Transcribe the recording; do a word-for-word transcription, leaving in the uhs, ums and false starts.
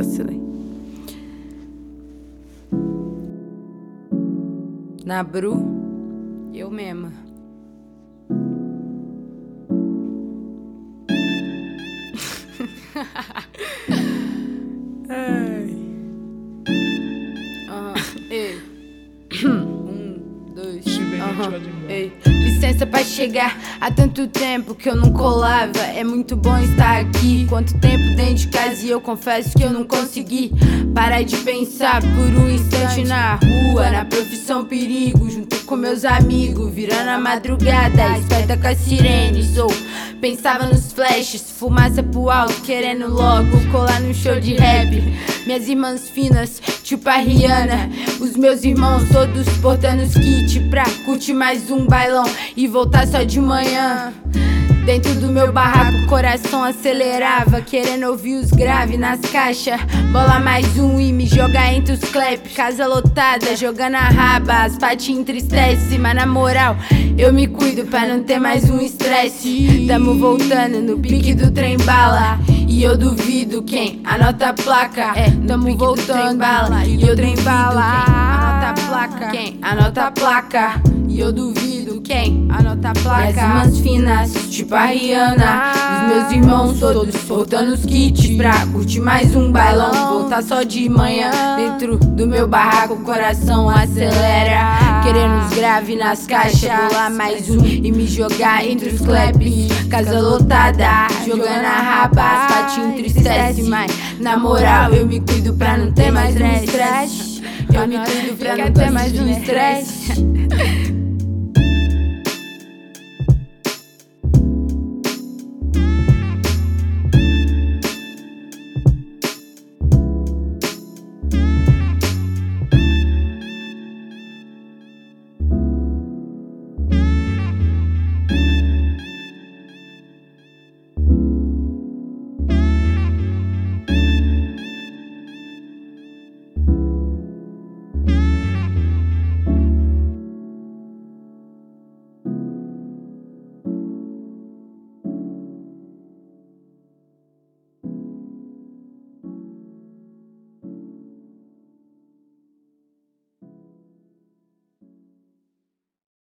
vacilei. Na Bru, eu mesma. Ai. Aham, ei. Um, dois, aham, ei. Licença pra chegar, há tanto tempo que eu não colava. É muito bom estar aqui. Quanto tempo dentro de casa e eu confesso que eu não consegui parar de pensar por um instante na rua, na profissão perigo, junto com meus amigos, virando a madrugada, esperta com a sirene. Sou, pensava nos flashes, fumaça pro alto, querendo logo colar num show de rap. Minhas irmãs finas, tipo a Rihanna, os meus irmãos todos portando os kits pra curtir mais um bailão e voltar só de manhã. Dentro do meu barraco o coração acelerava, querendo ouvir os graves nas caixas. Bola mais um e me jogar entre os clap. Casa lotada, jogando a raba, as patinhas entristece. Mas na moral, eu me cuido pra não ter mais um estresse. Tamo voltando no pique do trem bala, e eu duvido quem anota a placa. É, tamo voltando bala, e eu trem bala. Anota a placa, quem anota a placa. E eu duvido quem anota a placa. Minhas irmãs finas, tipo a Rihanna, os meus irmãos todos portando os kits pra curtir mais um bailão, voltar só de manhã. Dentro do meu barraco o coração acelera, querendo os graves nas caixas, bolar mais um e me jogar entre os claps. Casa lotada, jogando a raba, as patinhas entristece. Mas na moral eu me cuido pra não ter mais um estresse. Eu me cuido pra não ter mais um estresse.